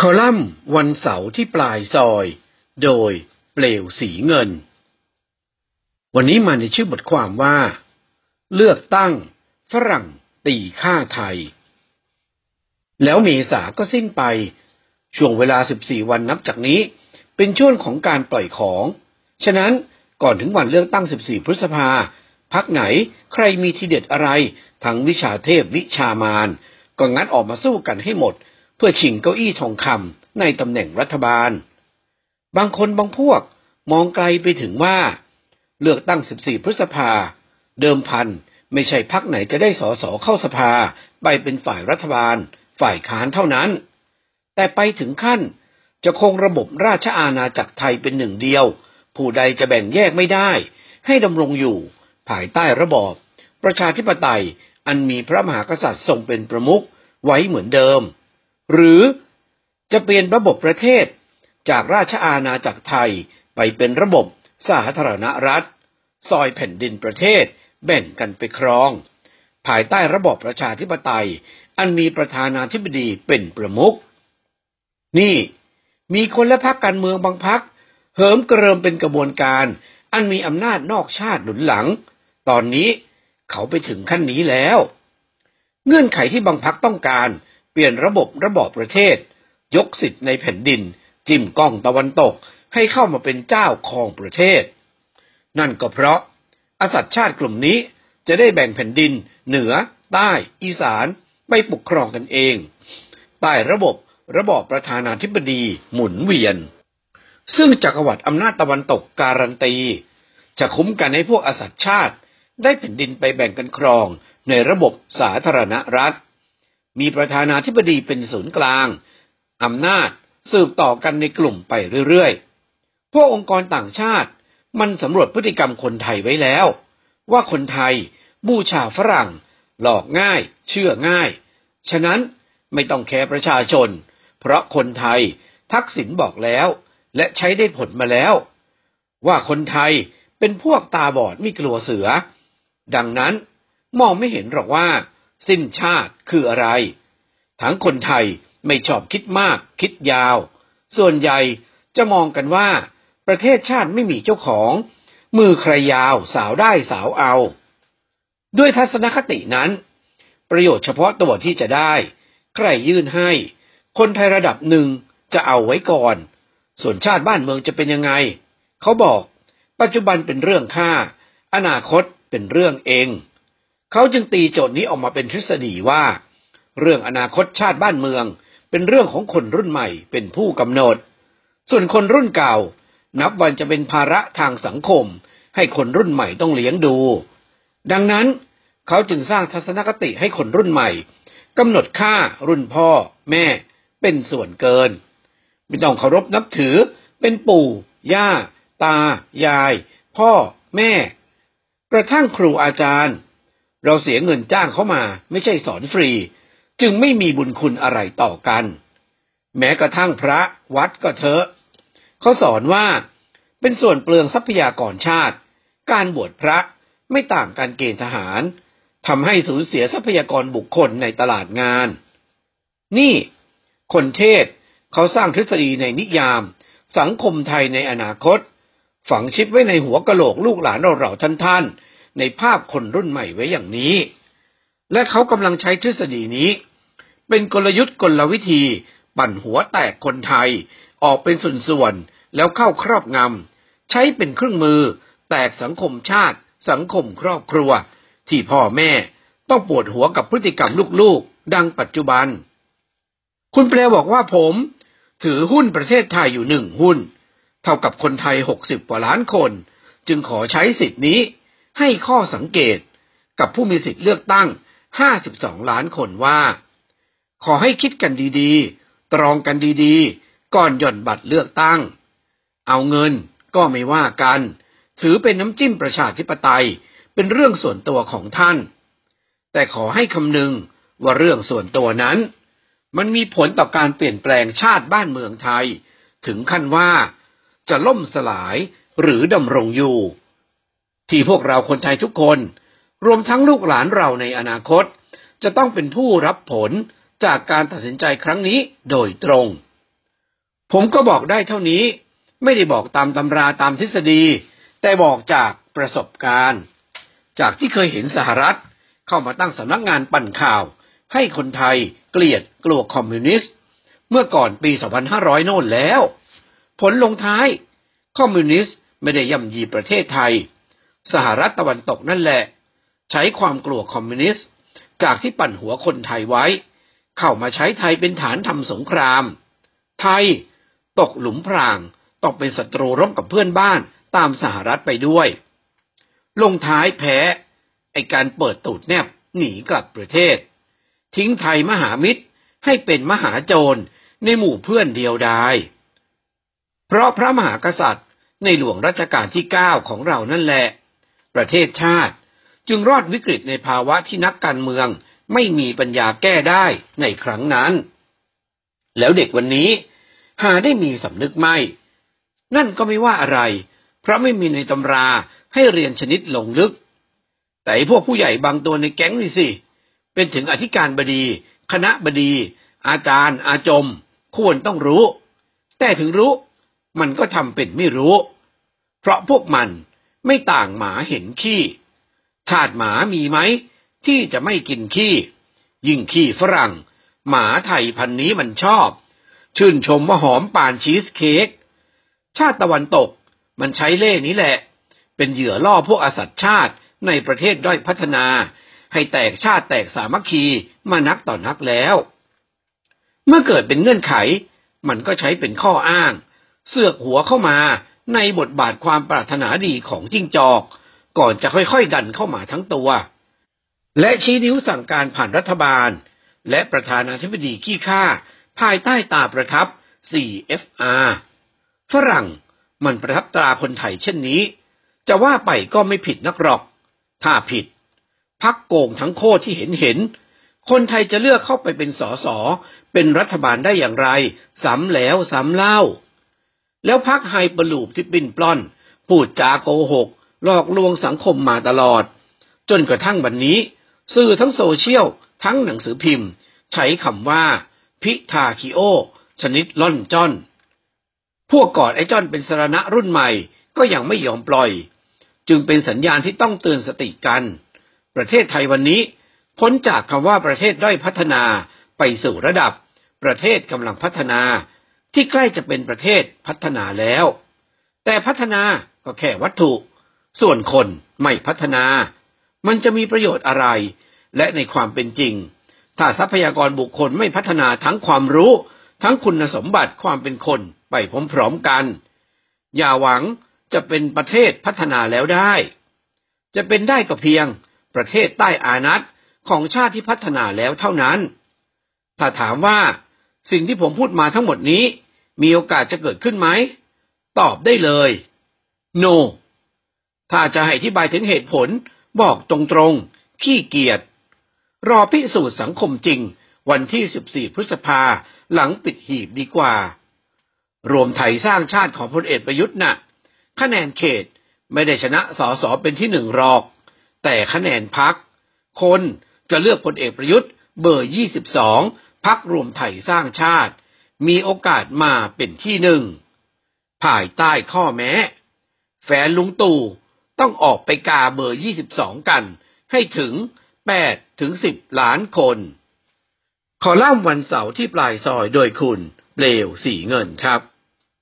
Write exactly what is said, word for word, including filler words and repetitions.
คอลัมน์วันเสาร์ที่ปลายซอยโดยเปลวสีเงินวันนี้มาในชื่อบทความว่าเลือกตั้งฝรั่งตีค่าไทยแล้วเมษาก็สิ้นไปช่วงเวลาสิบสี่วันนับจากนี้เป็นช่วงของการปล่อยของฉะนั้นก่อนถึงวันเลือกตั้งสิบสี่พฤษภาพรรคไหนใครมีทีเด็ดอะไรทั้งวิชาเทพวิชามารก็งัดออกมาสู้กันให้หมดเพื่อชิงเก้าอี้ทองคำในตำแหน่งรัฐบาลบางคนบางพวกมองไกลไปถึงว่าเลือกตั้งสิบสี่พฤษภาเดิมพันไม่ใช่พรรคไหนจะได้สสเข้าสภาไปเป็นฝ่ายรัฐบาลฝ่ายค้านเท่านั้นแต่ไปถึงขั้นจะคงระบบราชอาณาจักรไทยเป็นหนึ่งเดียวผู้ใดจะแบ่งแยกไม่ได้ให้ดำรงอยู่ภายใต้ระบอบประชาธิปไตยอันมีพระมหากษัตริย์ทรงเป็นประมุขไว้เหมือนเดิมหรือจะเปลี่ยนระบบประเทศจากราชอาณาจักรไทยไปเป็นระบบสาธารณรัฐซอยแผ่นดินประเทศแบ่งกันไปครองภายใต้ระบอบประชาธิปไตยอันมีประธานาธิบดีเป็นประมุขนี่มีคนและพรรคการเมืองบางพรรคเหิมเกริมเป็นกระบวนการอันมีอำนาจนอกชาติหนุนหลังตอนนี้เขาไปถึงขั้นนี้แล้วเงื่อนไขที่บางพรรคต้องการเปลี่ยนระบบระบอบประเทศยกสิทธิ์ในแผ่นดินจิ้มกล้องตะวันตกให้เข้ามาเป็นเจ้าครองประเทศนั่นก็เพราะอสัตย์ชาติกลุ่มนี้จะได้แบ่งแผ่นดินเหนือใต้อีสานไปปกครองกันเองใต้ระบบระบอบประธานาธิบดีหมุนเวียนซึ่งจักรวรรดิอำนาจตะวันตกการันตีจะคุ้มกันให้พวกอสัตย์ชาติได้แผ่นดินไปแบ่งกันครองในระบบสาธารณรัฐมีประธานาธิบดีเป็นศูนย์กลางอำนาจสืบต่อกันในกลุ่มไปเรื่อยๆพวกองค์กรต่างชาติมันสำรวจพฤติกรรมคนไทยไว้แล้วว่าคนไทยบูชาฝรั่งหลอกง่ายเชื่อง่ายฉะนั้นไม่ต้องแคร์ประชาชนเพราะคนไทยทักษิณบอกแล้วและใช้ได้ผลมาแล้วว่าคนไทยเป็นพวกตาบอดไม่กลัวเสือดังนั้นมองไม่เห็นหรอกว่าสิ้นชาติคืออะไรทั้งคนไทยไม่ชอบคิดมากคิดยาวส่วนใหญ่จะมองกันว่าประเทศชาติไม่มีเจ้าของมือใครยาวสาวได้สาวเอาด้วยทัศนคตินั้นประโยชน์เฉพาะตัวที่จะได้ใครยื่นให้คนไทยระดับหนึ่งจะเอาไว้ก่อนส่วนชาติบ้านเมืองจะเป็นยังไงเขาบอกปัจจุบันเป็นเรื่องข้าอนาคตเป็นเรื่องเองเขาจึงตีโจทย์นี้ออกมาเป็นทฤษฎีว่าเรื่องอนาคตชาติบ้านเมืองเป็นเรื่องของคนรุ่นใหม่เป็นผู้กำหนดส่วนคนรุ่นเก่านับวันจะเป็นภาระทางสังคมให้คนรุ่นใหม่ต้องเลี้ยงดูดังนั้นเขาจึงสร้างทัศนคติให้คนรุ่นใหม่กำหนดค่ารุ่นพ่อแม่เป็นส่วนเกินไม่ต้องเคารพนับถือเป็นปู่ย่าตายายพ่อแม่กระทั่งครูอาจารย์เราเสียเงินจ้างเขามาไม่ใช่สอนฟรีจึงไม่มีบุญคุณอะไรต่อกันแม้กระทั่งพระวัดก็เถอะเขาสอนว่าเป็นส่วนเปลืองทรัพยากรชาติการบวชพระไม่ต่างการเกณฑ์ทหารทำให้สูญเสียทรัพยากรบุคคลในตลาดงานนี่คนเทศเขาสร้างทฤษฎีในนิยามสังคมไทยในอนาคตฝังชิปไว้ในหัวกะโหลกลูกหลานเราๆท่านๆในภาพคนรุ่นใหม่ไว้อย่างนี้และเขากำลังใช้ทฤษฎีนี้เป็นกลยุทธ์กลวิธีปั่นหัวแตกคนไทยออกเป็นส่วนๆแล้วเข้าครอบงำใช้เป็นเครื่องมือแตกสังคมชาติสังคมครอบครัวที่พ่อแม่ต้องปวดหัวกับพฤติกรรมลูกๆดังปัจจุบันคุณเปลบอกว่าผมถือหุ้นประเทศไทยอยู่หนึ่งหุ้นเท่ากับคนไทยหกสิบกว่าล้านคนจึงขอใช้สิทธินี้ให้ข้อสังเกตกับผู้มีสิทธิเลือกตั้งห้าสิบสองล้านคนว่าขอให้คิดกันดีๆตรองกันดีๆก่อนหย่อนบัตรเลือกตั้งเอาเงินก็ไม่ว่ากันถือเป็นน้ำจิ้มประชาธิปไตยเป็นเรื่องส่วนตัวของท่านแต่ขอให้คำนึงว่าเรื่องส่วนตัวนั้นมันมีผลต่อการเปลี่ยนแปลงชาติบ้านเมืองไทยถึงขั้นว่าจะล่มสลายหรือดำรงอยู่ที่พวกเราคนไทยทุกคนรวมทั้งลูกหลานเราในอนาคตจะต้องเป็นผู้รับผลจากการตัดสินใจครั้งนี้โดยตรงผมก็บอกได้เท่านี้ไม่ได้บอกตามตำราตามทฤษฎีแต่บอกจากประสบการณ์จากที่เคยเห็นสหรัฐเข้ามาตั้งสำนักงานปั่นข่าวให้คนไทยเกลียดกลัวคอมมิวนิสต์เมื่อก่อนปีสองพันห้าร้อยโน่นแล้วผลลงท้ายคอมมิวนิสต์ไม่ได้ย่ำยีประเทศไทยสหรัฐตะวันตกนั่นแหละใช้ความกลัวคอมมิวนิสต์จากที่ปั่นหัวคนไทยไว้เข้ามาใช้ไทยเป็นฐานทำสงครามไทยตกหลุมพรางตกเป็นศัตรูรบกับเพื่อนบ้านตามสหรัฐไปด้วยลงท้ายแพ้ไอการเปิดตูดแนบหนีกลับประเทศทิ้งไทยมหามิตรให้เป็นมหาโจรในหมู่เพื่อนเดียวดายเพราะพระมหากษัตริย์ในหลวงรัชกาลที่เก้าของเรานั่นแหละประเทศชาติจึงรอดวิกฤตในภาวะที่นักการเมืองไม่มีปัญญาแก้ได้ในครั้งนั้นแล้วเด็กวันนี้หาได้มีสำนึกไม่นั่นก็ไม่ว่าอะไรเพราะไม่มีในตำราให้เรียนชนิดลงลึกแต่พวกผู้ใหญ่บางตัวในแก๊งนี่สิเป็นถึงอธิการบดีคณะบดีอาจารย์อาจมควรต้องรู้แต่ถึงรู้มันก็ทำเป็นไม่รู้เพราะพวกมันไม่ต่างหมาเห็นขี้ชาติหมามีไหมที่จะไม่กินขี้ยิ่งขี้ฝรั่งหมาไทยพันนี้มันชอบชื่นชมว่าหอมป่านชีสเค้กชาติตะวันตกมันใช้เล่ห์นี้แหละเป็นเหยื่อล่อพวกอสัตย์ชาติในประเทศด้อยพัฒนาให้แตกชาติแตกสามัคคีมานักต่อนักแล้วเมื่อเกิดเป็นเงื่อนไขมันก็ใช้เป็นข้ออ้างเสือกหัวเข้ามาในบทบาทความปรารถนาดีของจิ้งจอกก่อนจะค่อยๆดันเข้ามาทั้งตัวและชี้นิ้วสั่งการผ่านรัฐบาลและประธานาธิบดีขี้ข้าภายใต้ตาประทับ ซี เอฟ อาร์ ฝรั่งมันประทับตราคนไทยเช่นนี้จะว่าไปก็ไม่ผิดนักหรอกถ้าผิดพรรคโกงทั้งโคตรที่เห็นเห็นคนไทยจะเลือกเข้าไปเป็นสสเป็นรัฐบาลได้อย่างไรซ้ำแล้วซ้ำเล่าแล้วพรรคไฮเปอร์ลูปที่ปิ้นปล้อนพูดจาโกหกหลอกลวงสังคมมาตลอดจนกระทั่งวันนี้สื่อทั้งโซเชียลทั้งหนังสือพิมพ์ใช้คำว่าพิทาคิโอชนิดล่อนจ้อนพวกกอดไอ้จ้อนเป็นสรณะรุ่นใหม่ก็ยังไม่ยอมปล่อยจึงเป็นสัญญาณที่ต้องเตือนสติกันประเทศไทยวันนี้พ้นจากคำว่าประเทศด้อยพัฒนาไปสู่ระดับประเทศกำลังพัฒนาที่ใกล้จะเป็นประเทศพัฒนาแล้วแต่พัฒนาก็แค่วัตถุส่วนคนไม่พัฒนามันจะมีประโยชน์อะไรและในความเป็นจริงถ้าทรัพยากรบุคคลไม่พัฒนาทั้งความรู้ทั้งคุณสมบัติความเป็นคนไปพร้อมๆกันอย่าหวังจะเป็นประเทศพัฒนาแล้วได้จะเป็นได้ก็เพียงประเทศใต้อานัตของชาติที่พัฒนาแล้วเท่านั้นถ้าถามว่าสิ่งที่ผมพูดมาทั้งหมดนี้มีโอกาสจะเกิดขึ้นไหมตอบได้เลย no ถ้าจะให้อธิบายถึงเหตุผลบอกตรงๆขี้เกียจรอพิสูจน์สังคมจริงวันที่สิบสี่พฤษภาหลังปิดหีบดีกว่ารวมไทยสร้างชาติของพลเอกประยุทธ์น่ะคะแนนเขตไม่ได้ชนะสสเป็นที่หนึ่งหรอกแต่คะแนนพรรคคนจะเลือกพลเอกประยุทธ์เบอร์ยี่สิบสองพรรครวมไทยสร้างชาติมีโอกาสมาเป็นที่หนึ่งภายใต้ข้อแม้แฟนลุงตู่ต้องออกไปกาเบอร์ยี่สิบสองกันให้ถึงแปดถึงสิบล้านคนคอลัมน์วันเสาร์ที่ปลายซอยโดยคุณเปลวสีเงินครับ